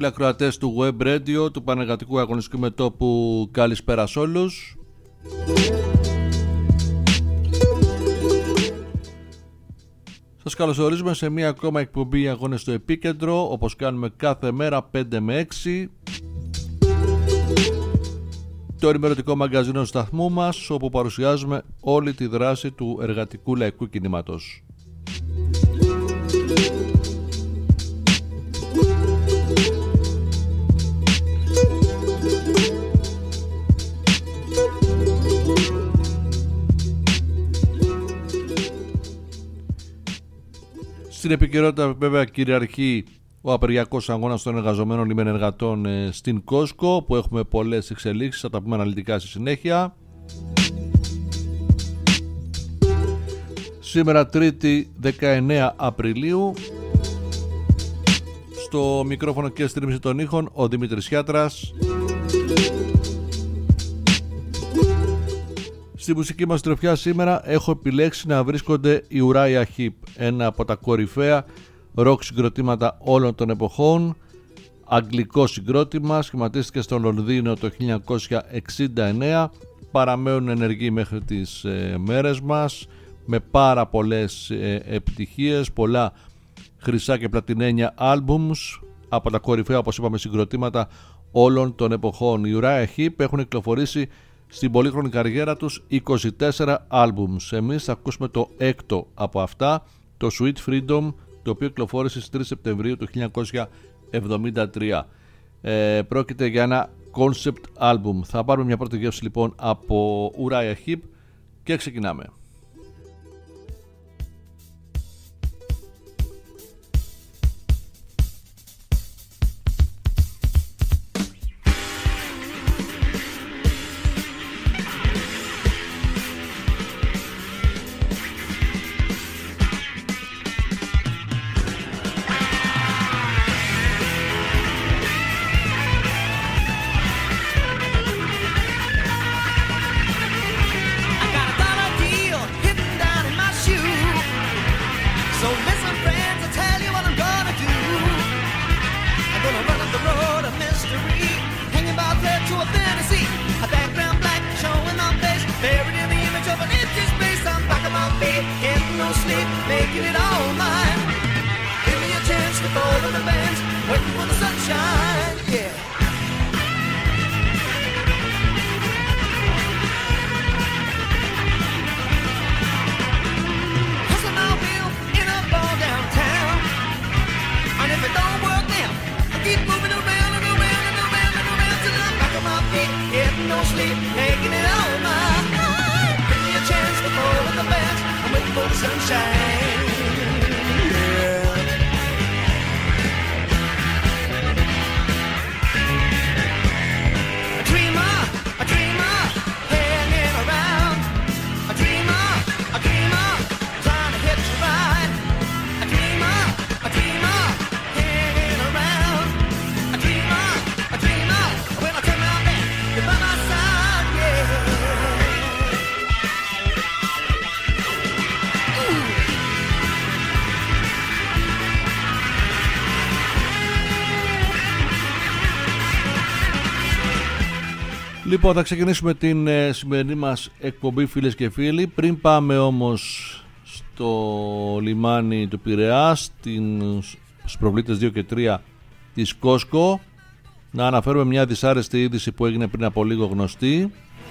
φίλοι ακροατές του Web Radio, του Πανεργατικού Αγωνιστικού Μετώπου, καλησπέρα σε όλους. Σας καλωσορίζουμε σε μία ακόμα εκπομπή Αγώνες στο Επίκεντρο, όπως κάνουμε κάθε μέρα 5 με 6. Το ενημερωτικό μαγκαζίνο του σταθμού μας, όπου παρουσιάζουμε όλη τη δράση του εργατικού λαϊκού κινήματος. Στην επικαιρότητα βέβαια κυριαρχεί ο απεργιακός αγώνας των εργαζομένων λιμενεργατών στην Κόσκο, που έχουμε πολλές εξελίξεις, θα τα πούμε αναλυτικά στη συνέχεια. Σήμερα Τρίτη 19 Απριλίου, στο μικρόφωνο και στρίμηση των ήχων ο Δημήτρης Χιάτρας. Στη μουσική μας τροφιά σήμερα έχω επιλέξει να βρίσκονται η Uriah Heep, ένα από τα κορυφαία ροκ συγκροτήματα όλων των εποχών. Αγγλικό συγκρότημα, σχηματίστηκε στο Λονδίνο το 1969, παραμένουν ενεργοί μέχρι τις μέρες μας, με πάρα πολλές επιτυχίες, πολλά χρυσά και πλατινένια άλμπουμς, από τα κορυφαία, όπως είπαμε, συγκροτήματα όλων των εποχών. Οι Uriah Heep έχουν κυκλοφορήσει στην πολύχρονη καριέρα τους 24 άλμπουμς. Εμείς θα ακούσουμε το έκτο από αυτά, το Sweet Freedom, το οποίο κυκλοφόρησε στις 3 Σεπτεμβρίου του 1973. Πρόκειται για ένα concept album. Θα πάρουμε μια πρώτη γεύση λοιπόν από Uriah Heep και ξεκινάμε. Λοιπόν, θα ξεκινήσουμε την σημερινή μας εκπομπή, φίλες και φίλοι. Πριν πάμε όμως στο λιμάνι του Πειραιά, στους προβλήτες 2 και 3 της Κόσκο, να αναφέρουμε μια δυσάρεστη είδηση που έγινε πριν από λίγο γνωστή.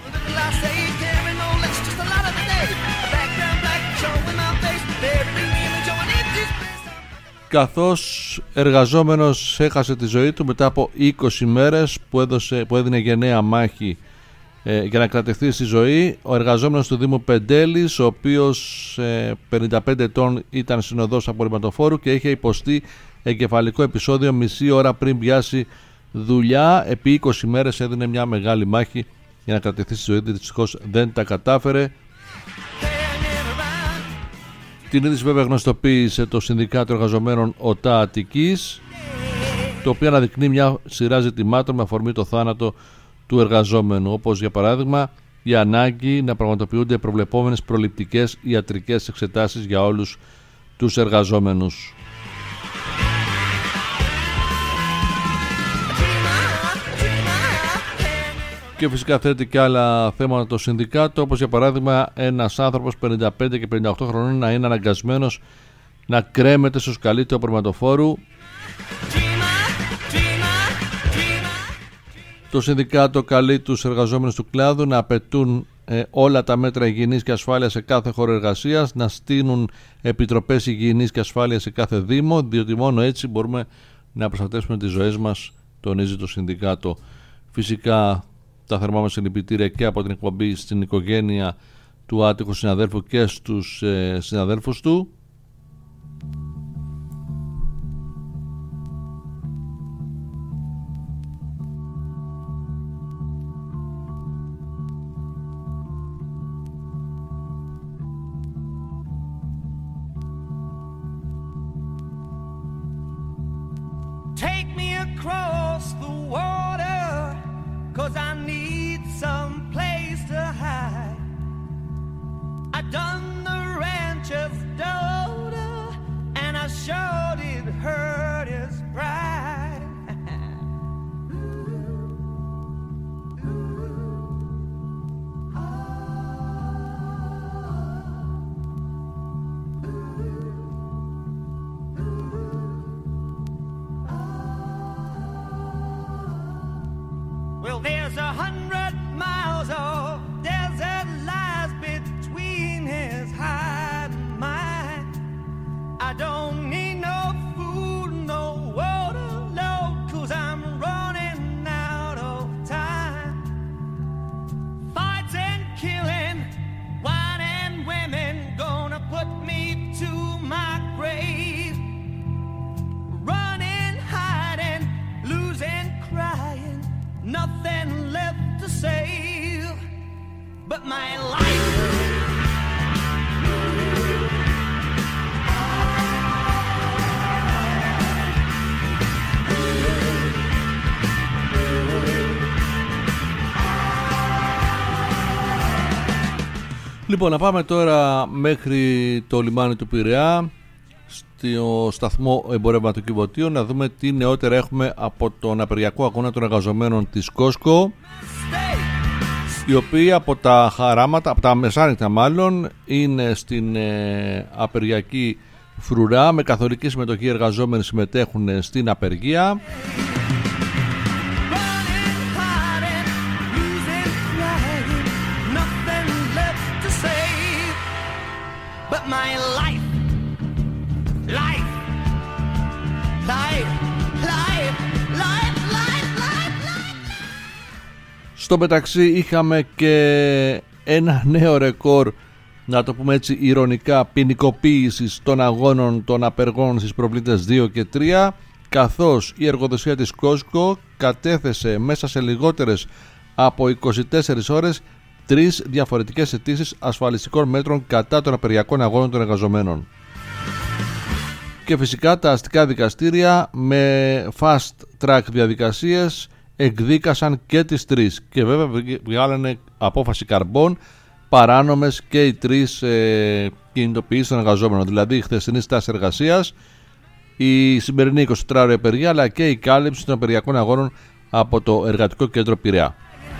Καθώς εργαζόμενος έχασε τη ζωή του μετά από 20 μέρες που έδινε γενναία μάχη για να κρατηθεί στη ζωή, ο εργαζόμενος του Δήμου Πεντέλης, ο οποίος 55 ετών ήταν συνοδός απορριμματοφόρου και είχε υποστεί εγκεφαλικό επεισόδιο μισή ώρα πριν πιάσει δουλειά. Επί 20 μέρες έδινε μια μεγάλη μάχη για να κρατηθεί στη ζωή, δυστυχώς δεν τα κατάφερε. Την είδηση βέβαια γνωστοποίησε το Συνδικάτο Εργαζομένων ΟΤΑ Αττικής, το οποίο αναδεικνύει μια σειρά ζητημάτων με αφορμή το θάνατο του εργαζόμενου, όπως για παράδειγμα η ανάγκη να πραγματοποιούνται προβλεπόμενες προληπτικές ιατρικές εξετάσεις για όλους τους εργαζόμενους. Και φυσικά θέτει και άλλα θέματα το συνδικάτο, όπως για παράδειγμα ένας άνθρωπος 55 και 58 χρονών να είναι αναγκασμένος να κρέμεται στο σκαλί του απορριμματοφόρου. Το συνδικάτο καλεί τους εργαζόμενους του κλάδου να απαιτούν όλα τα μέτρα υγιεινής και ασφάλειας σε κάθε χώρο εργασίας, να στείλουν επιτροπές υγιεινής και ασφάλειας σε κάθε δήμο, διότι μόνο έτσι μπορούμε να προστατεύσουμε τις ζωές μας, τονίζει το συνδικάτο. Φυσικά τα θερμά μας συλληπιτήρια και από την εκπομπή στην οικογένεια του άτυχου συναδέλφου και στους συναδέλφους του. Λοιπόν, να πάμε τώρα μέχρι το λιμάνι του Πειραιά, στο σταθμό εμπορευματοκιβωτίων, να δούμε τι νεότερα έχουμε από τον απεργιακό αγώνα των εργαζομένων της Κόσκο, οι οποίοι από τα χαράματα, από τα μεσάνυχτα μάλλον, είναι στην απεργιακή φρουρά, με καθολική συμμετοχή. Οι εργαζόμενοι συμμετέχουν στην απεργία. Στο μεταξύ είχαμε και ένα νέο ρεκόρ, να το πούμε έτσι ηρωνικά, ποινικοποίησης των αγώνων των απεργών στις προβλήτες 2 και 3, καθώς η εργοδοσία της Κόσκο κατέθεσε μέσα σε λιγότερες από 24 ώρες 3 διαφορετικές αιτήσεις ασφαλιστικών μέτρων κατά των απεργιακών αγώνων των εργαζομένων. Και φυσικά τα αστικά δικαστήρια με fast track διαδικασίες εκδίκασαν και τις 3, και βέβαια βγάλανε απόφαση καρμπών παράνομες και οι 3 κινητοποιήσεις των εργαζόμενων, δηλαδή η χθεσινή στάση εργασίας, η σημερινή 24ωρη απεργία, αλλά και η κάλυψη των απεργιακών αγώνων από το Εργατικό Κέντρο Πειραιά.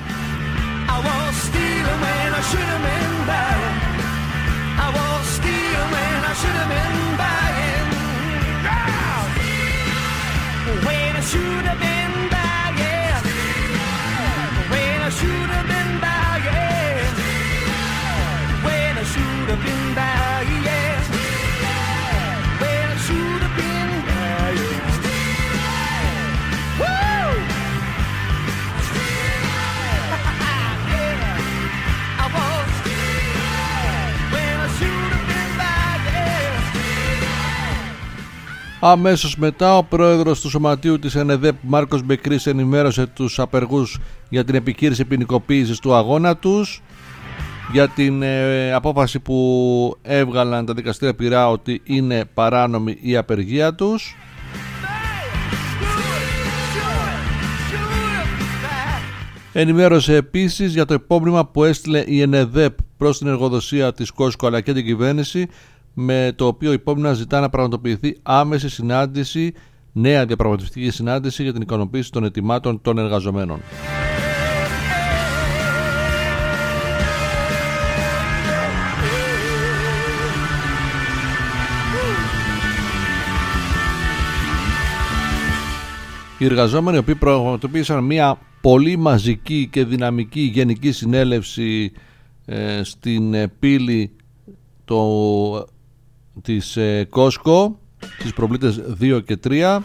Αμέσως μετά, ο πρόεδρος του Σωματείου της ΕΝΕΔΕΠ, Μάρκος Μπεκρής, ενημέρωσε τους απεργούς για την επιχείρηση ποινικοποίησης του αγώνα τους, για την απόφαση που έβγαλαν τα δικαστήρια Πειραιά ότι είναι παράνομη η απεργία τους. Ενημέρωσε επίσης για το υπόμνημα που έστειλε η ΕΝΕΔΕΠ προς την εργοδοσία της Κόσκο αλλά και την κυβέρνηση, με το οποίο υπόμνημα ζητά να πραγματοποιηθεί άμεση συνάντηση, νέα διαπραγματευτική συνάντηση για την ικανοποίηση των αιτημάτων των εργαζομένων. Οι εργαζόμενοι οι οποίοι πραγματοποίησαν μια πολύ μαζική και δυναμική γενική συνέλευση στην πύλη της Κόσκο, στις προβλήτες 2 και 3,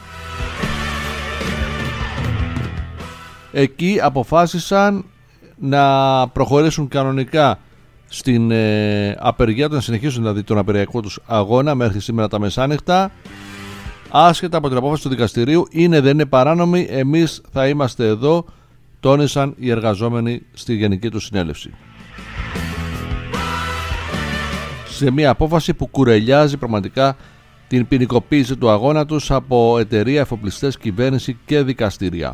εκεί αποφάσισαν να προχωρήσουν κανονικά στην απεργία του, να συνεχίσουν δηλαδή τον απεργιακό τους αγώνα μέχρι σήμερα τα μεσάνυχτα, άσχετα από την απόφαση του δικαστηρίου. Είναι δεν είναι παράνομη, εμείς θα είμαστε εδώ, τόνισαν οι εργαζόμενοι στη γενική του συνέλευση, σε μια απόφαση που κουρελιάζει πραγματικά την ποινικοποίηση του αγώνα τους από εταιρεία, εφοπλιστές, κυβέρνηση και δικαστήρια.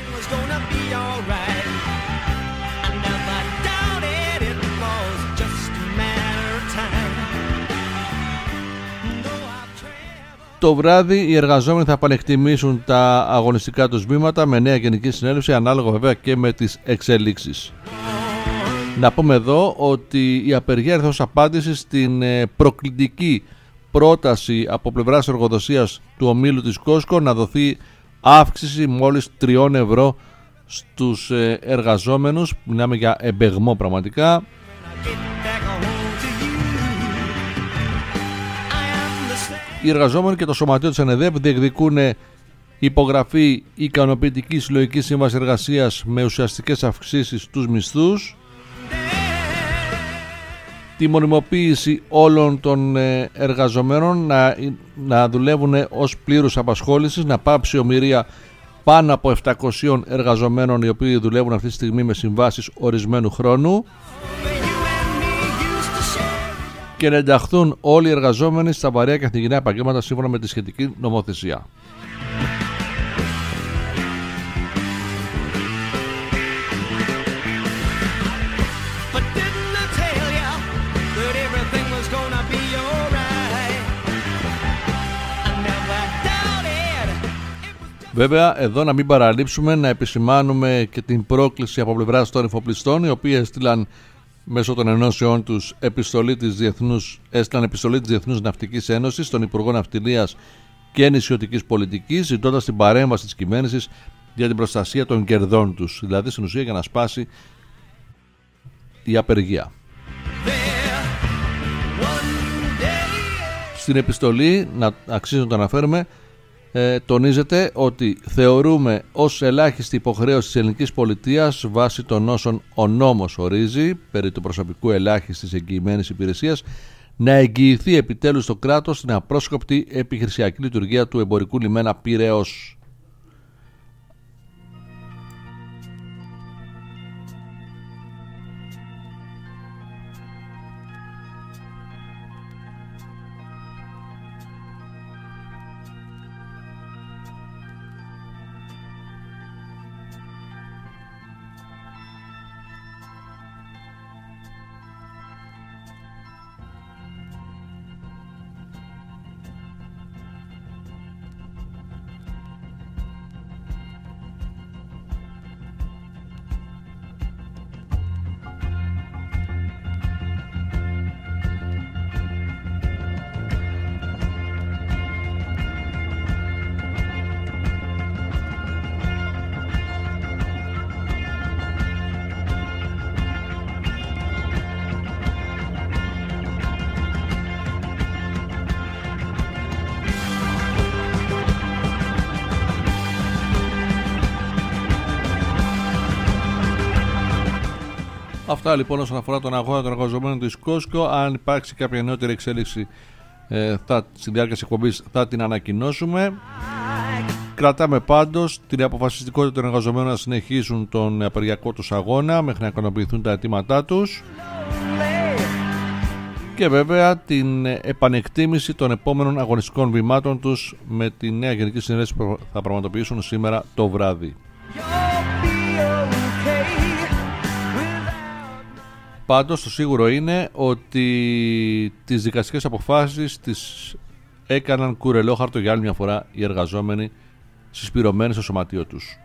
Το βράδυ οι εργαζόμενοι θα επανεκτιμήσουν τα αγωνιστικά τους βήματα με νέα γενική συνέλευση, ανάλογα βέβαια και με τις εξελίξεις. Να πούμε εδώ ότι η απεργία έρθε ως απάντηση στην προκλητική πρόταση από πλευράς εργοδοσίας του ομίλου της Κόσκο να δοθεί αύξηση μόλις 3 ευρώ στους εργαζόμενους. Μιλάμε για εμπεγμό πραγματικά. Οι εργαζόμενοι και το σωματείο της ΕΝΕΔΕΠ διεκδικούν υπογραφή ικανοποιητικής συλλογικής σύμβασης εργασίας με ουσιαστικές αυξήσεις στους μισθούς, τη μονιμοποίηση όλων των εργαζομένων να δουλεύουν ως πλήρους απασχόλησης, να πάψει ομηρία πάνω από 700 εργαζομένων οι οποίοι δουλεύουν αυτή τη στιγμή με συμβάσεις ορισμένου χρόνου, και να ενταχθούν όλοι οι εργαζόμενοι στα βαρέα και καθημερινά επαγγέλματα σύμφωνα με τη σχετική νομοθεσία. Βέβαια, εδώ να μην παραλείψουμε να επισημάνουμε και την πρόκληση από πλευράς των εφοπλιστών, οι οποίοι έστειλαν μέσω των ενώσεών τους επιστολή της Διεθνούς Ναυτικής Ένωσης στον Υπουργό Ναυτιλίας και Νησιωτικής Πολιτικής, ζητώντας την παρέμβαση της κυβέρνησης για την προστασία των κερδών τους, δηλαδή στην ουσία για να σπάσει η απεργία. Στην επιστολή, να αξίζει να το αναφέρουμε, τονίζεται ότι θεωρούμε ως ελάχιστη υποχρέωση της ελληνικής πολιτείας, βάσει των όσων ο νόμος ορίζει περί του προσωπικού ελάχιστης εγγυημένης υπηρεσίας, να εγγυηθεί επιτέλους το κράτος την απρόσκοπτη επιχειρησιακή λειτουργία του εμπορικού λιμένα Πειραιώς. Αυτά λοιπόν όσον αφορά τον αγώνα των εργαζομένων της Κόσκο. Αν υπάρξει κάποια νεότερη εξέλιξη στη διάρκεια της εκπομπής θα την ανακοινώσουμε. Κρατάμε πάντως την αποφασιστικότητα των εργαζομένων να συνεχίσουν τον απεργιακό τους αγώνα μέχρι να ικανοποιηθούν τα αιτήματά τους, και βέβαια την επανεκτίμηση των επόμενων αγωνιστικών βημάτων τους με τη νέα γενική συνέλευση που θα πραγματοποιήσουν σήμερα το βράδυ. Πάντως το σίγουρο είναι ότι τις δικαστικές αποφάσεις τις έκαναν κουρελόχαρτο για άλλη μια φορά οι εργαζόμενοι συσπυρωμένοι στο σωματείο τους.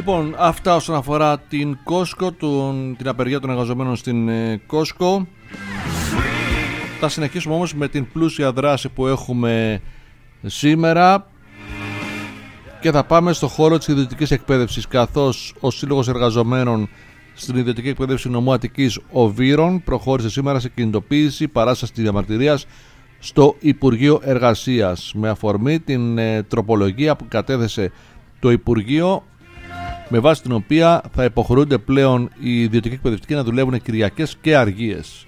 Λοιπόν, αυτά όσον αφορά την Costco, την απεργία των εργαζομένων στην Costco. Θα συνεχίσουμε όμως με την πλούσια δράση που έχουμε σήμερα και θα πάμε στο χώρο της ιδιωτικής εκπαίδευσης, καθώς ο Σύλλογος Εργαζομένων στην Ιδιωτική Εκπαίδευση Νομού Αττικής Οβύρων προχώρησε σήμερα σε κινητοποίηση παράσταση διαμαρτυρίας στο Υπουργείο Εργασίας με αφορμή την τροπολογία που κατέθεσε το Υπουργείο, με βάση την οποία θα υποχρεούνται πλέον οι ιδιωτικοί εκπαιδευτικοί να δουλεύουν Κυριακές και αργίες.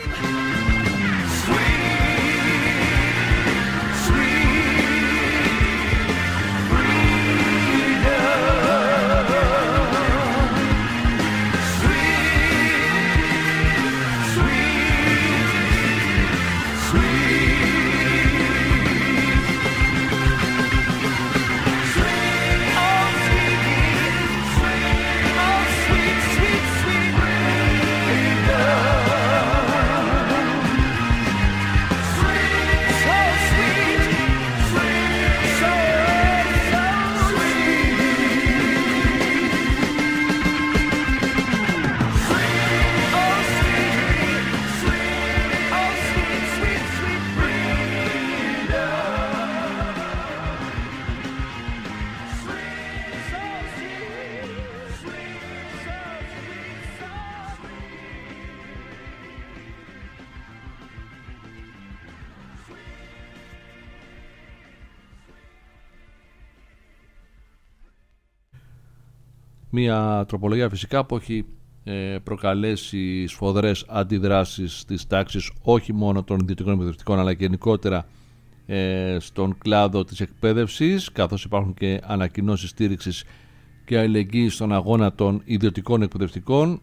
Μια τροπολογία φυσικά που έχει προκαλέσει σφοδρές αντιδράσεις στις τάξεις όχι μόνο των ιδιωτικών εκπαιδευτικών αλλά και γενικότερα στον κλάδο της εκπαίδευσης, καθώς υπάρχουν και ανακοινώσεις στήριξης και αλληλεγγύης στον αγώνα των ιδιωτικών εκπαιδευτικών.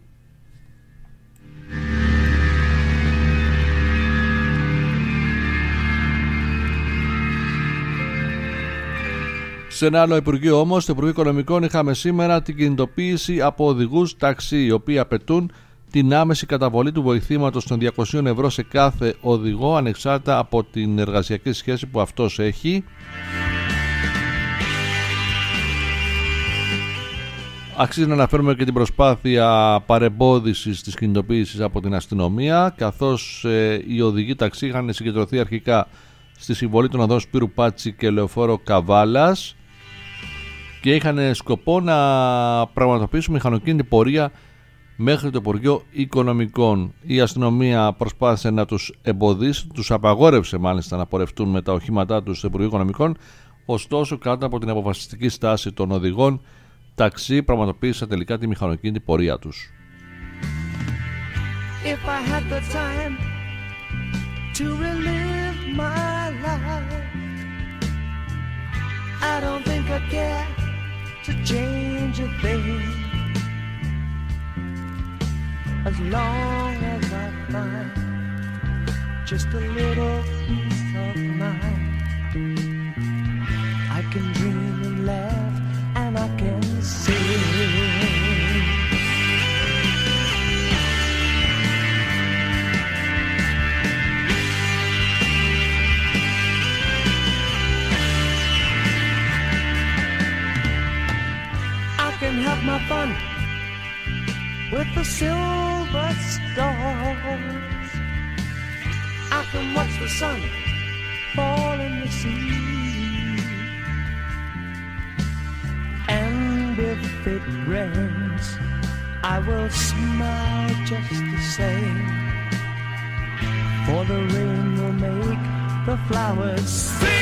Σε ένα άλλο Υπουργείο όμως, στο Υπουργείο Οικονομικών, είχαμε σήμερα την κινητοποίηση από οδηγούς ταξί, οι οποίοι απαιτούν την άμεση καταβολή του βοηθήματος των 200 ευρώ σε κάθε οδηγό, ανεξάρτητα από την εργασιακή σχέση που αυτός έχει. Αξίζει να αναφέρουμε και την προσπάθεια παρεμπόδισης της κινητοποίησης από την αστυνομία, καθώς οι οδηγοί ταξί είχαν συγκεντρωθεί αρχικά στη συμβολή των οδών Σπύρου Πάτση και Λεωφόρο Καβάλας και είχαν σκοπό να πραγματοποιήσουν μηχανοκίνητη πορεία μέχρι το Υπουργείο Οικονομικών. Η αστυνομία προσπάθησε να τους εμποδίσει, τους απαγόρευσε μάλιστα να πορευτούν με τα οχήματά τους στο Υπουργείο Οικονομικών, ωστόσο κάτω από την αποφασιστική στάση των οδηγών ταξί πραγματοποίησαν τελικά τη μηχανοκίνητη πορεία τους. If I had the time to relive my life, I don't think I'd care to change a thing, as long as I find just a little peace of mind. I can dream and laugh and I can sing. Have my fun with the silver stars. I can watch the sun fall in the sea, and if it rains I will smile just the same, for the rain will make the flowers sing.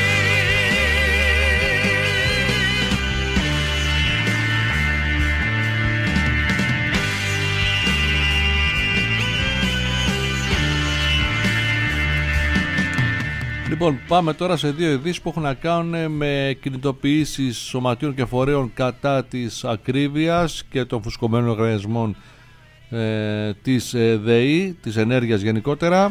Λοιπόν, πάμε τώρα σε δύο ειδήσεις που έχουν να κάνουν με κινητοποιήσεις σωματείων και φορέων κατά της ακρίβειας και των φουσκωμένων οργανισμών της ΔΕΗ, της ενέργειας γενικότερα.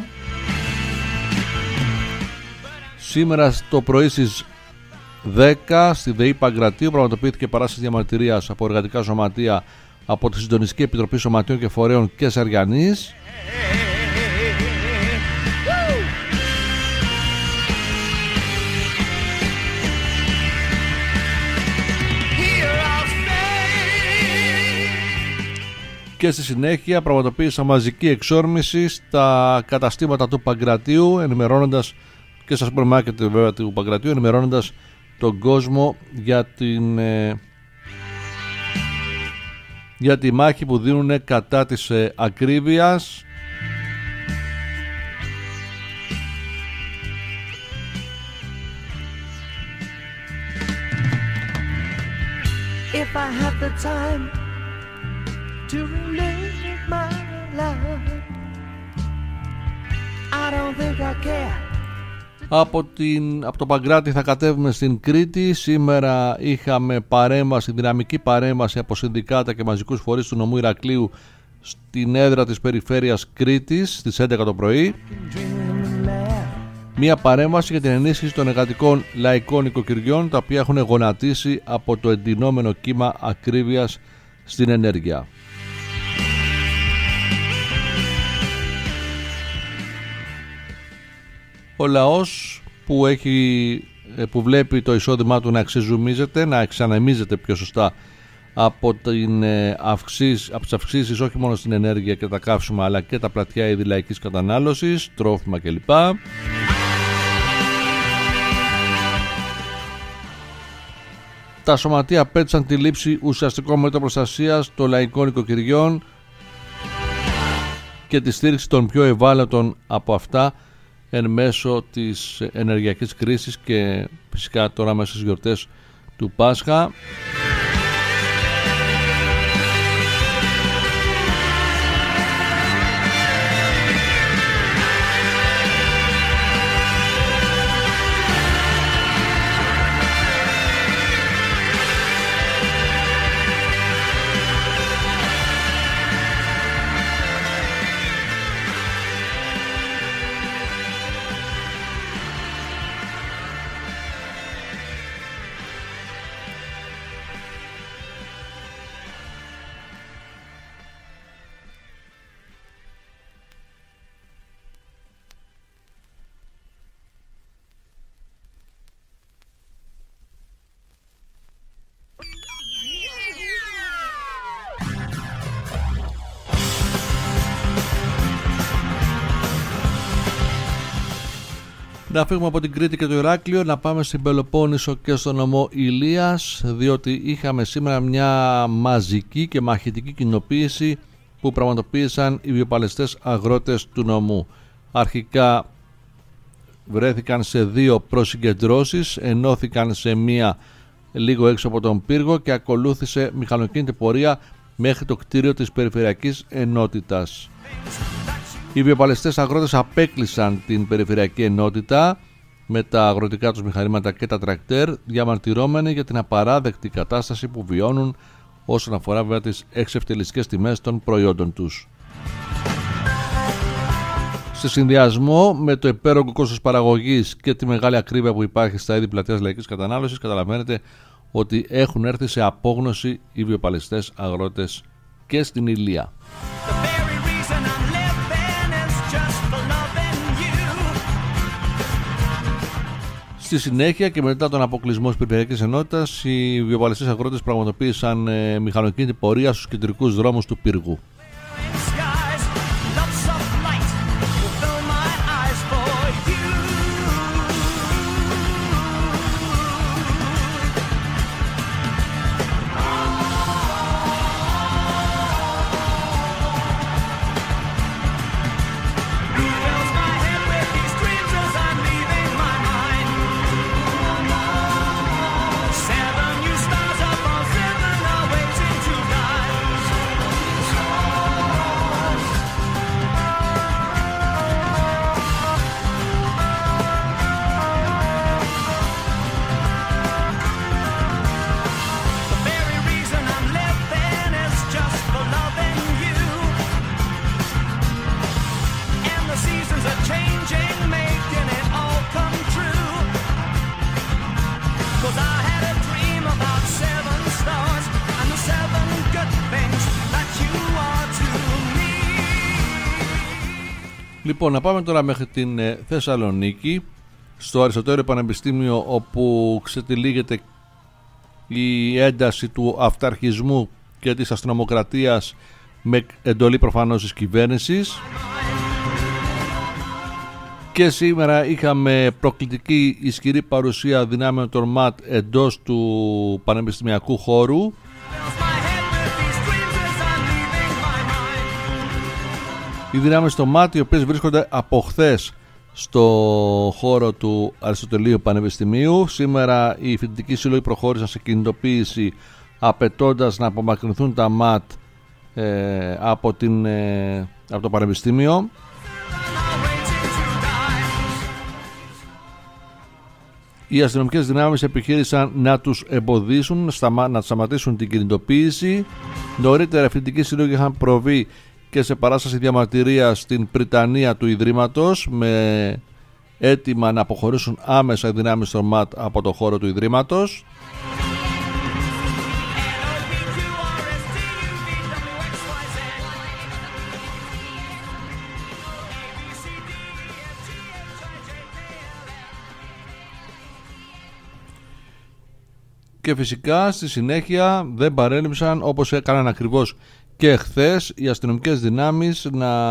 Σήμερα το πρωί στις 10 στη ΔΕΗ Παγκρατίου πραγματοποιήθηκε παράσταση διαμαρτυρίας από εργατικά σωματεία από τη Συντονιστική Επιτροπή Σωματείων και Φορέων και Σαριανής. Και στη συνέχεια πραγματοποίησα μαζική εξόρμηση στα καταστήματα του Παγκρατίου, ενημερώνοντας και στα σούπερ μάρκετ βέβαια του Παγκρατίου, ενημερώνοντας τον κόσμο για τη μάχη που δίνουν κατά της ακρίβειας. If I had the time to relive my life, I don't think I care. Από το Παγκράτη θα κατέβουμε στην Κρήτη. Σήμερα είχαμε παρέμβαση, δυναμική παρέμβαση από συνδικάτα και μαζικούς φορείς του νομού Ηρακλείου στην έδρα της περιφέρειας Κρήτης στις 11 το πρωί. Μία παρέμβαση για την ενίσχυση των εργατικών λαϊκών οικοκυριών, τα οποία έχουν γονατίσει από το εντυνόμενο κύμα ακρίβειας στην ενέργεια. Ο λαός που βλέπει το εισόδημά του να εξεζουμίζεται, να εξανεμίζεται πιο σωστά από τις αυξήσεις όχι μόνο στην ενέργεια και τα καύσιμα, αλλά και τα πλατιά είδη λαϊκής κατανάλωσης, τρόφιμα κλπ. Τα σωματεία απέτυχαν τη λήψη ουσιαστικών μέτρων προστασίας των λαϊκών οικοκυριών και τη στήριξη των πιο ευάλωτων από αυτά εν μέσω της ενεργειακής κρίσης και φυσικά τώρα μέσα στις γιορτές του Πάσχα. Να φύγουμε από την Κρήτη και το Ηράκλειο, να πάμε στην Πελοπόννησο και στο νομό Ηλίας, διότι είχαμε σήμερα μια μαζική και μαχητική κοινοποίηση που πραγματοποίησαν οι βιοπαλαιστές αγρότες του νομού. Αρχικά βρέθηκαν σε 2 προσυγκεντρώσεις, ενώθηκαν σε μία λίγο έξω από τον πύργο και ακολούθησε μηχανοκίνητη πορεία μέχρι το κτίριο της Περιφερειακής Ενότητας. Οι βιοπαλαιστές αγρότες απέκλεισαν την Περιφερειακή Ενότητα με τα αγροτικά τους μηχανήματα και τα τρακτέρ, διαμαρτυρώμενοι για την απαράδεκτη κατάσταση που βιώνουν όσον αφορά βέβαια τις εξευτελιστικές τιμές των προϊόντων τους. Σε συνδυασμό με το υπέρογκο κόστος παραγωγής και τη μεγάλη ακρίβεια που υπάρχει στα είδη πλατείας λαϊκής κατανάλωσης, καταλαβαίνετε ότι έχουν έρθει σε απόγνωση οι βιοπαλαιστές αγρότες και στην Ηλία. Στη συνέχεια και μετά τον αποκλεισμό της Περιφερειακής Ενότητας, οι βιοπαλαιστές αγρότες πραγματοποίησαν μηχανοκίνητη πορεία στους κεντρικούς δρόμους του πύργου. Λοιπόν, να πάμε τώρα μέχρι την Θεσσαλονίκη, στο Αριστοτέλειο Πανεπιστήμιο, όπου ξετυλίγεται η ένταση του αυταρχισμού και της αστυνομοκρατίας με εντολή προφανώς της κυβέρνησης. Και σήμερα είχαμε προκλητική ισχυρή παρουσία δυνάμεων των ΜΑΤ εντός του πανεπιστημιακού χώρου. Οι δυνάμεις των ΜΑΤ, οι οποίες βρίσκονται από χθες στο χώρο του Αριστοτελείου Πανεπιστημίου. Σήμερα οι φοιτητικοί σύλλογοι προχώρησαν σε κινητοποίηση, απαιτώντας να απομακρυνθούν τα ΜΑΤ από το Πανεπιστήμιο. Οι αστυνομικές δυνάμεις επιχείρησαν να τους εμποδίσουν, να σταματήσουν την κινητοποίηση. Νωρίτερα οι φοιτητικοί σύλλογοι είχαν προβεί και σε παράσταση διαμαρτυρίας στην πριτανεία του Ιδρύματος με αίτημα να αποχωρήσουν άμεσα οι δυνάμεις των ΜΑΤ από το χώρο του Ιδρύματος. Και φυσικά στη συνέχεια δεν παρέλειψαν, όπως έκαναν ακριβώς και χθες, οι αστυνομικές δυνάμεις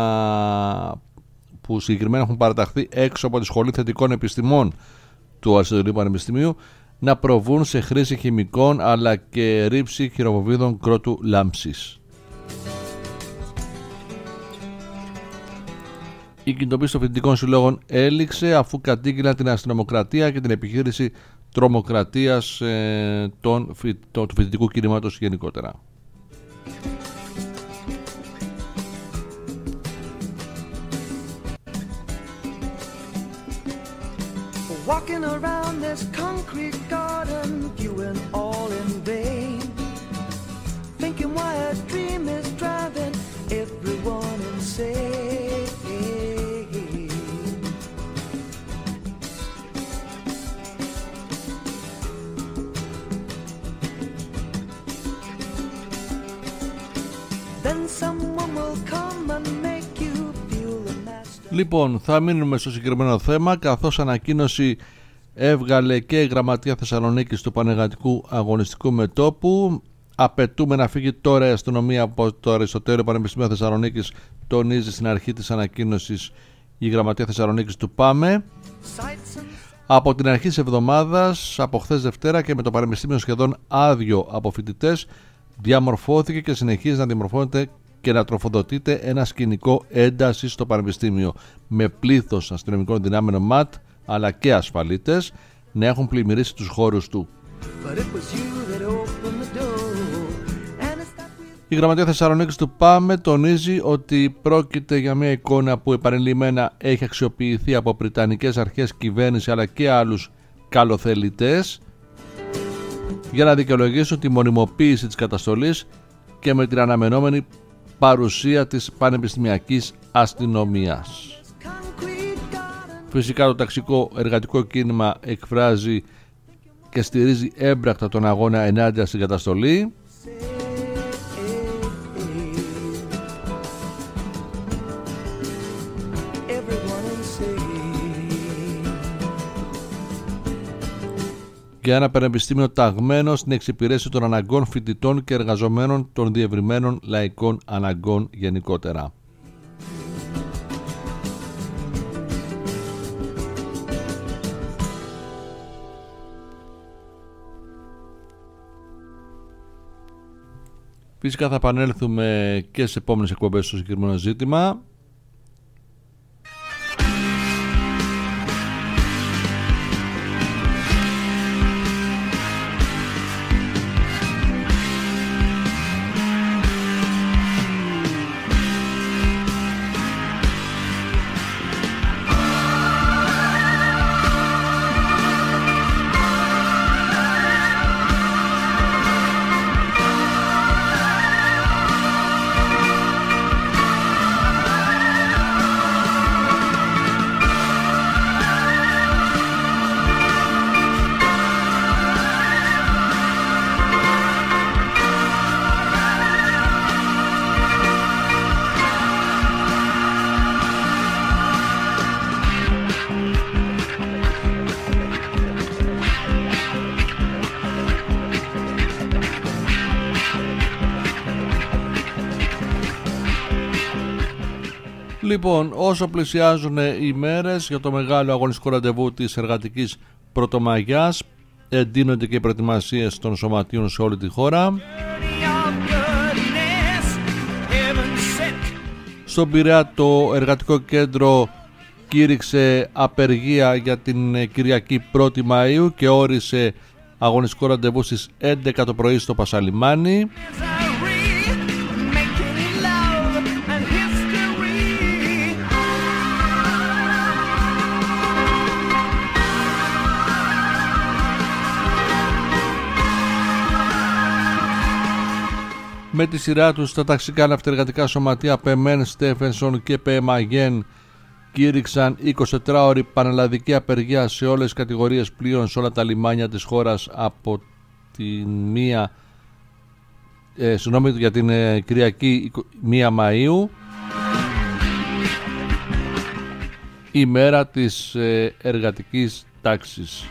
που συγκεκριμένα έχουν παραταχθεί έξω από τη Σχολή Θετικών Επιστημών του Αριστοτελείου Πανεπιστημίου να προβούν σε χρήση χημικών αλλά και ρήψη χειροβοβίδων κρότου λάμψης. Η κινητοποίηση των φοιτητικών συλλόγων έληξε αφού κατήγγειλαν την αστυνομοκρατία και την επιχείρηση τρομοκρατίας του φοιτητικού κινήματος γενικότερα. Walking around this concrete garden, viewing all in vain, thinking why a dream is driving everyone insane. Then someone will come and make you feel the master. Λοιπόν, θα μείνουμε στο συγκεκριμένο θέμα, καθώς ανακοίνωση έβγαλε και η Γραμματεία Θεσσαλονίκης του Πανεργατικού Αγωνιστικού Μετώπου. Απαιτούμε να φύγει τώρα η αστυνομία από το Αριστοτέλειο Πανεπιστημίου Θεσσαλονίκης, τονίζει στην αρχή της ανακοίνωσης η Γραμματεία Θεσσαλονίκης του ΠΑΜΕ. Από την αρχή της εβδομάδας, από χθες Δευτέρα και με το Πανεπιστήμιο σχεδόν άδειο από φοιτητές, διαμορφώθηκε και συνεχίζει να διαμορφώνεται και να τροφοδοτείται ένα σκηνικό ένταση στο Πανεπιστήμιο, με πλήθος αστυνομικών δυνάμεων ΜΑΤ αλλά και ασφαλίτες να έχουν πλημμυρίσει τους χώρους του. Η Γραμματεία Θεσσαλονίκης του ΠΑΜΕ τονίζει ότι πρόκειται για μια εικόνα που επανειλημμένα έχει αξιοποιηθεί από βρυτανικές αρχές, κυβέρνηση αλλά και άλλους καλοθελητές για να δικαιολογήσουν τη μονιμοποίηση της καταστολής και με την αναμενόμενη παρουσία της πανεπιστημιακής αστυνομίας. Φυσικά το ταξικό εργατικό κίνημα εκφράζει και στηρίζει έμπρακτα τον αγώνα ενάντια στην καταστολή. Για ένα πανεπιστήμιο ταγμένο στην εξυπηρέτηση των αναγκών φοιτητών και εργαζομένων των διευρυμένων λαϊκών αναγκών γενικότερα. Φυσικά θα επανέλθουμε και σε επόμενες εκπομπές στο συγκεκριμένο ζήτημα. Λοιπόν, όσο πλησιάζουν οι μέρες για το μεγάλο αγωνιστικό ραντεβού της εργατικής Πρωτομαγιάς, εντείνονται και οι προετοιμασίες των σωματείων σε όλη τη χώρα. Στον Πειραιά το εργατικό κέντρο κήρυξε απεργία για την Κυριακή 1η Μαΐου και όρισε αγωνιστικό ραντεβού στις 11 το πρωί στο Πασαλιμάνι. Με τη σειρά τους τα ταξικά ναυτεργατικά σωματεία ΠΕΜΕΝ, Στέφενσον και ΠΕΜΑΓΕΝ κήρυξαν 24ωρη πανελλαδική απεργία σε όλες τις κατηγορίες πλοίων σε όλα τα λιμάνια της χώρας από για την Κυριακή 1 Μαΐου, ημέρα της εργατικής τάξης.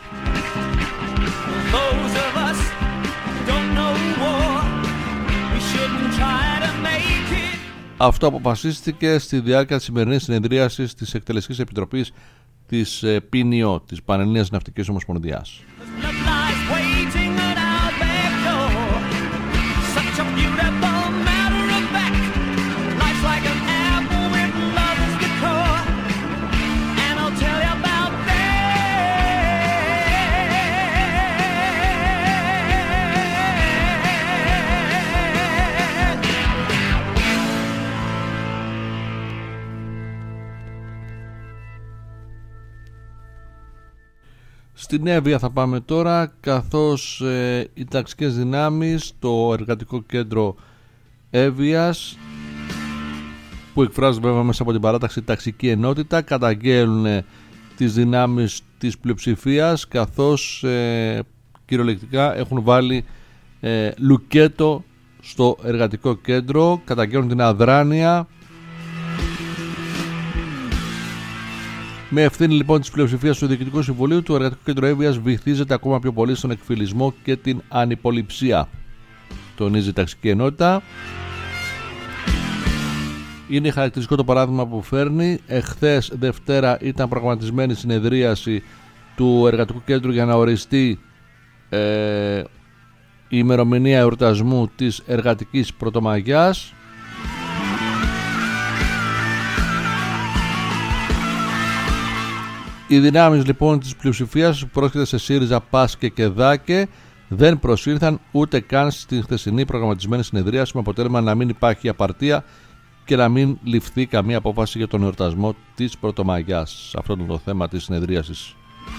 Αυτό αποφασίστηκε στη διάρκεια της σημερινής συνεδρίασης της Εκτελεστικής Επιτροπής της ΠΝΟ, της Πανελλήνιας Ναυτικής Ομοσπονδίας. Στην Εύβοια θα πάμε τώρα, καθώς οι ταξικές δυνάμεις, το εργατικό κέντρο Εύβοιας, που εκφράζεται βέβαια μέσα από την παράταξη ταξική ενότητα, καταγγέλνουν τις δυνάμεις της πλειοψηφίας, καθώς κυριολεκτικά έχουν βάλει λουκέτο στο εργατικό κέντρο, καταγγέλνουν την αδράνεια. Με ευθύνη λοιπόν της πλειοψηφίας του Διοικητικού Συμβουλίου, το Εργατικό Κέντρο Εύβοιας βυθίζεται ακόμα πιο πολύ στον εκφυλισμό και την ανυποληψία, τονίζει η ταξική ενότητα. Είναι χαρακτηριστικό το παράδειγμα που φέρνει. Εχθές Δευτέρα ήταν προγραμματισμένη συνεδρίαση του Εργατικού Κέντρου για να οριστεί η ημερομηνία εορτασμού της Εργατικής Πρωτομαγιάς. Οι δυνάμεις λοιπόν της πλειοψηφίας που πρόκειται σε ΣΥΡΙΖΑ, ΠΑΣ και ΚΕΔΑΚΕ δεν προσήλθαν ούτε καν στην χθεσινή προγραμματισμένη συνεδρίαση, με αποτέλεσμα να μην υπάρχει απαρτία και να μην ληφθεί καμία απόφαση για τον εορτασμό της Πρωτομαγιάς. Αυτό είναι το θέμα της συνεδρίασης.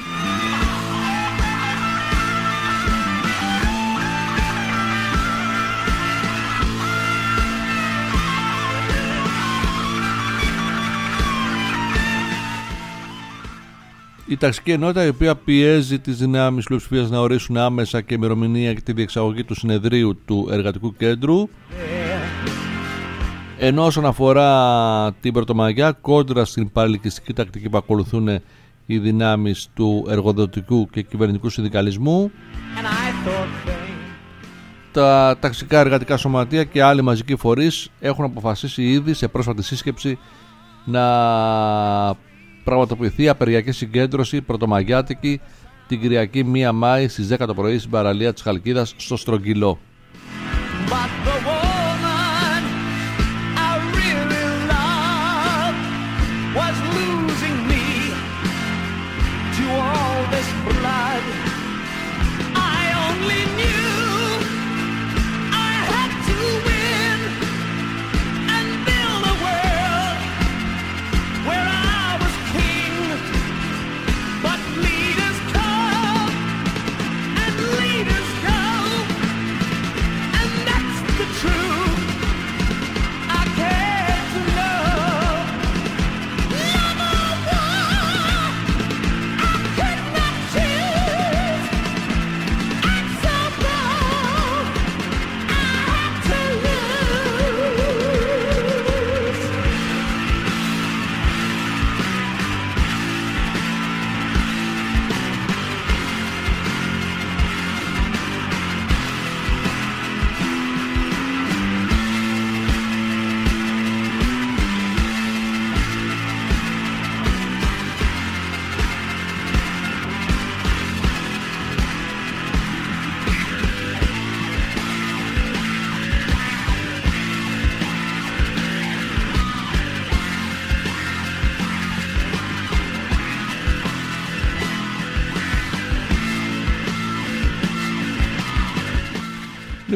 Η ταξική ενότητα, η οποία πιέζει τις δυνάμεις πλειοψηφίας να ορίσουν άμεσα και ημερομηνία για τη διεξαγωγή του συνεδρίου του Εργατικού Κέντρου, ενώ όσον αφορά την Πρωτομαγιά, κόντρα στην παρελκυστική τακτική που ακολουθούν οι δυνάμεις του εργοδοτικού και κυβερνητικού συνδικαλισμού, τα ταξικά εργατικά σωματεία και άλλοι μαζικοί φορείς έχουν αποφασίσει ήδη σε πρόσφατη σύσκεψη να πραγματοποιηθεί απεργιακή συγκέντρωση πρωτομαγιάτικη την Κυριακή 1 Μάη στις 10 το πρωί στην παραλία της Χαλκίδας στο Στρογγυλό.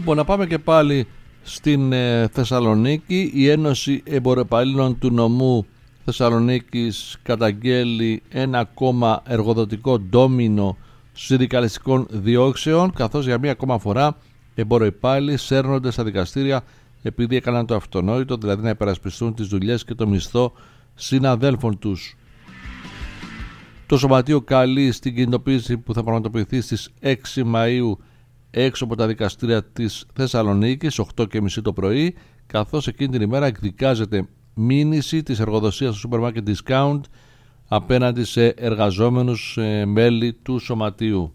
Λοιπόν, να πάμε και πάλι στην Θεσσαλονίκη. Η Ένωση Εμπορεπαλλήλων του Νομού Θεσσαλονίκης καταγγέλει ένα ακόμα εργοδοτικό ντόμινο συνδικαλιστικών διώξεων, καθώς για μία ακόμα φορά εμπορεπάλληλοι σέρνονται στα δικαστήρια επειδή έκαναν το αυτονόητο, δηλαδή να υπερασπιστούν τις δουλειές και το μισθό συναδέλφων τους. Το Σωματείο καλεί στην κινητοποίηση που θα πραγματοποιηθεί στις 6 Μαΐου έξω από τα δικαστήρια της Θεσσαλονίκης, 8:30 το πρωί, καθώς εκείνη την ημέρα εκδικάζεται μήνυση της εργοδοσίας του σούπερ μάρκετ discount απέναντι σε εργαζόμενους μέλη του Σωματείου.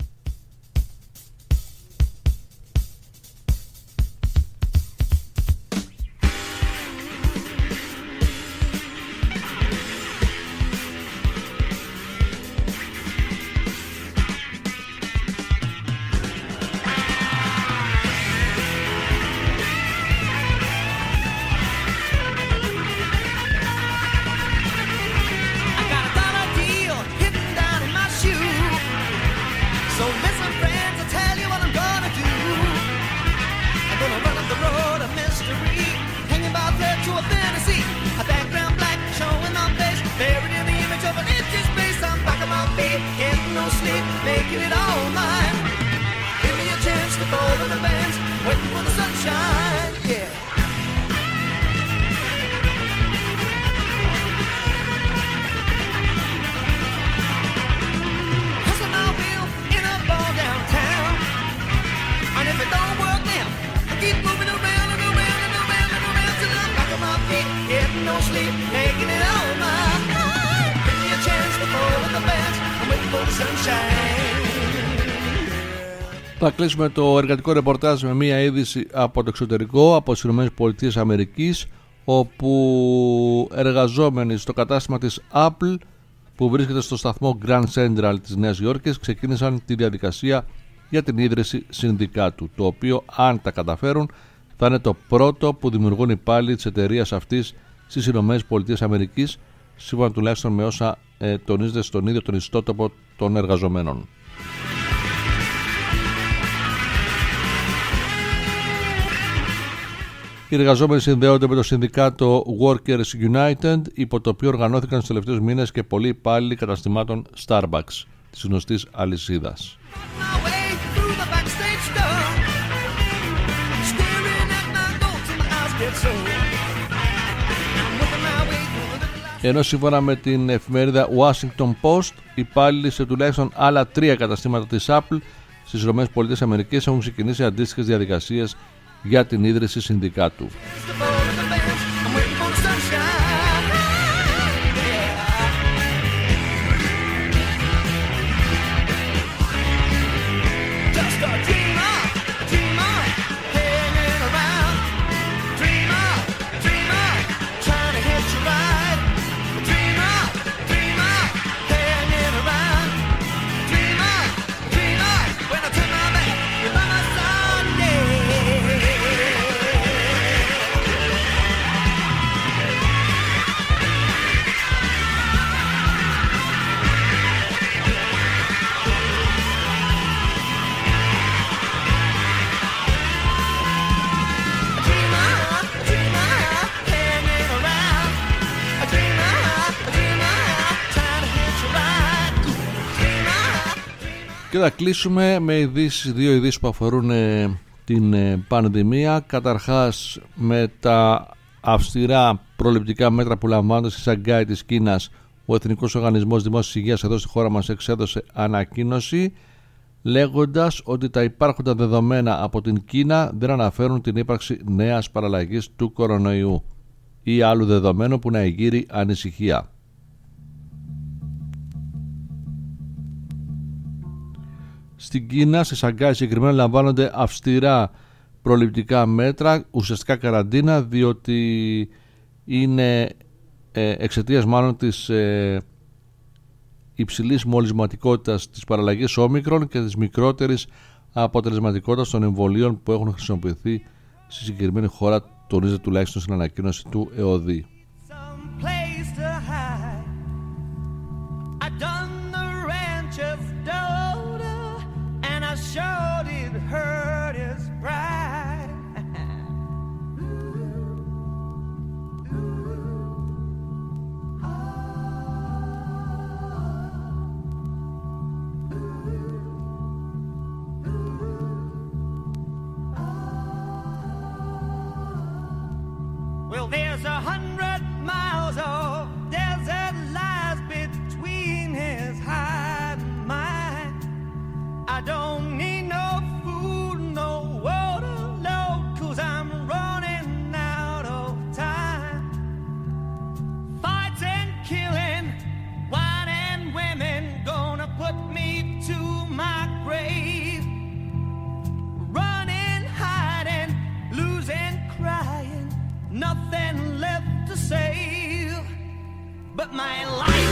Θα κλείσουμε το εργατικό ρεπορτάζ με μία είδηση από το εξωτερικό, από τις ΗΠΑ, όπου εργαζόμενοι στο κατάστημα της Apple που βρίσκεται στο σταθμό Grand Central της Νέας Υόρκης ξεκίνησαν τη διαδικασία για την ίδρυση συνδικάτου, το οποίο, αν τα καταφέρουν, θα είναι το πρώτο που δημιουργούν οι υπάλληλοι της εταιρείας αυτής στις ΗΠΑ, σύμφωνα τουλάχιστον με όσα τονίζεται στον ίδιο τον ιστότοπο των εργαζομένων. Οι εργαζόμενοι συνδέονται με το συνδικάτο Workers United, υπό το οποίο οργανώθηκαν στους τελευταίους μήνες και πολλοί υπάλληλοι καταστημάτων Starbucks, της γνωστής αλυσίδας. Ενώ σύμφωνα με την εφημερίδα Washington Post, υπάλληλοι σε τουλάχιστον άλλα 3 καταστήματα της Apple στις ΗΠΑ έχουν ξεκινήσει αντίστοιχες διαδικασίες για την ίδρυση συνδικάτου. Και θα κλείσουμε με δύο ειδήσεις που αφορούν την πανδημία. Καταρχάς, με τα αυστηρά προληπτικά μέτρα που λαμβάνονται στη Σανγκάη της Κίνας, ο Εθνικός Οργανισμός Δημόσιας Υγείας εδώ στη χώρα μας εξέδωσε ανακοίνωση λέγοντας ότι τα υπάρχοντα δεδομένα από την Κίνα δεν αναφέρουν την ύπαρξη νέας παραλλαγής του κορονοϊού ή άλλου δεδομένου που να εγείρει ανησυχία. Στην Κίνα, στη Σανγκάη συγκεκριμένα, λαμβάνονται αυστηρά προληπτικά μέτρα, ουσιαστικά καραντίνα, διότι είναι εξαιτίας μάλλον της υψηλής μολυσματικότητας της παραλλαγής όμικρον και της μικρότερης αποτελεσματικότητας των εμβολίων που έχουν χρησιμοποιηθεί στη συγκεκριμένη χώρα, τονίζεται τουλάχιστον στην ανακοίνωση του ΕΟΔΗ. Sure it hurt his pride. Well, there's 100 miles of desert lies between his heart and mine. I don't need no food, no water, Lord, 'cause I'm running out of time. Fights and killing, wine and women, gonna put me to my grave. Running, hiding, losing, crying, nothing left to save but my life.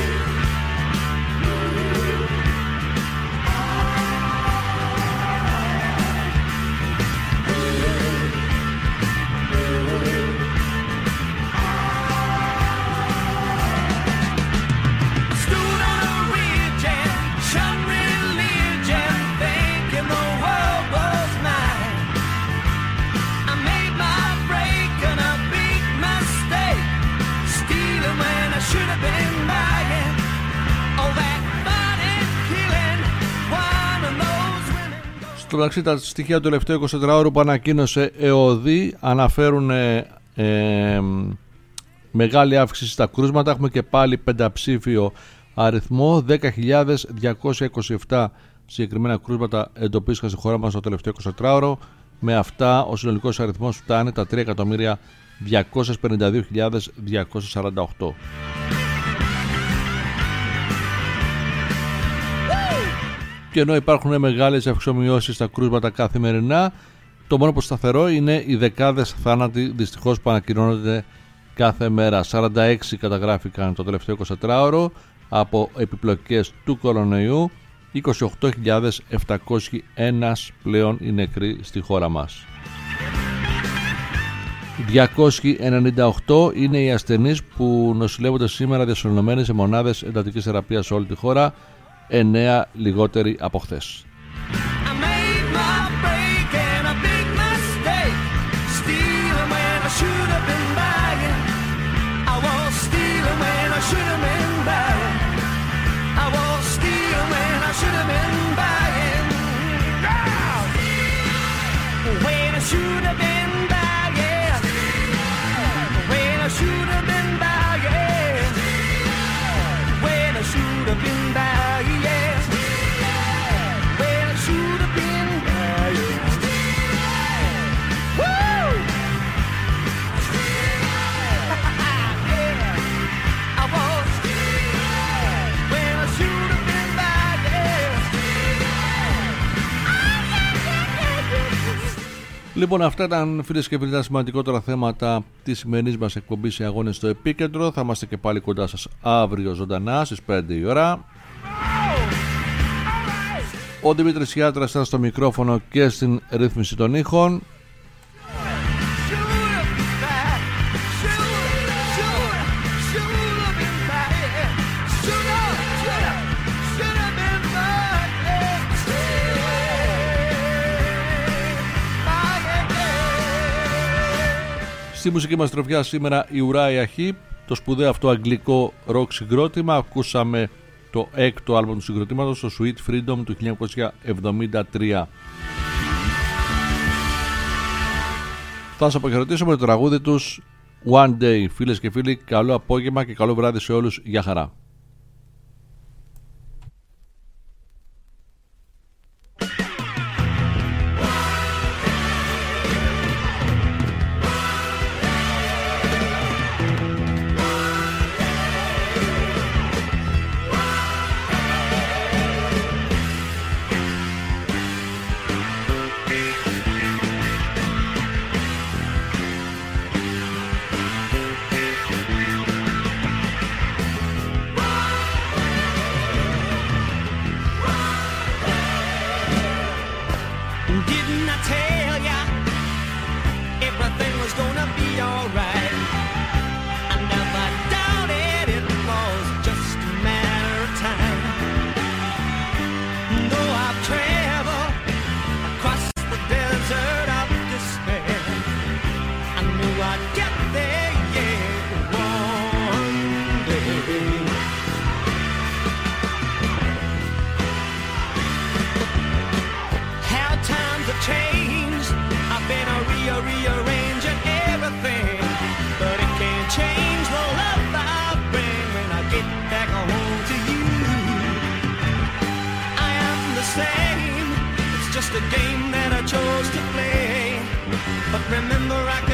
Stood on a ridge and shunned religion, thinking the world was mine. I made my break and a big mistake, stealing when I should have been buying. All that fighting, killing, one of those women. Στο μεταξύ, τα στοιχεία του τελευταίου 24ωρου που ανακοίνωσε ΕΟΔΗ αναφέρουν μεγάλη αύξηση στα κρούσματα. Έχουμε και πάλι πενταψήφιο αριθμό, 10.227 συγκεκριμένα κρούσματα εντοπίστηκαν στη χώρα μας το τελευταίο 24ωρο. Με αυτά ο συνολικός αριθμός φτάνει τα 3.252.248. Και ενώ υπάρχουν μεγάλες αυξομοιώσεις στα κρούσματα καθημερινά, το μόνο που σταθερό είναι οι δεκάδες θάνατοι δυστυχώς που ανακοινώνονται κάθε μέρα. 46 καταγράφηκαν το τελευταίο 24ωρο από επιπλοκές του κορονοϊού, 28.701 πλέον οι νεκροί στη χώρα μας. 298 είναι οι ασθενείς που νοσηλεύονται σήμερα διασωληνωμένοι σε μονάδες εντατικής θεραπείας σε όλη τη χώρα, 9 λιγότεροι από χθες. Λοιπόν, αυτά ήταν, φίλες και φίλοι, τα σημαντικότερα θέματα της σημερινής μας εκπομπής σε αγώνες στο επίκεντρο. Θα είμαστε και πάλι κοντά σας αύριο ζωντανά στις 5 η ώρα. Ο Δημήτρης Γιάτρας ήταν στο μικρόφωνο και στην ρύθμιση των ήχων. Στη μουσική μας τροφιά σήμερα η Uriah Heep, το σπουδαίο αυτό αγγλικό rock συγκρότημα. Ακούσαμε το έκτο άλμπομ του συγκροτήματος, το Sweet Freedom του 1973. Θα σας αποχαιρετήσω με το τραγούδι τους One Day. Φίλες και φίλοι, καλό απόγευμα και καλό βράδυ σε όλους. Γεια χαρά. One just a game that I chose to play. But remember, I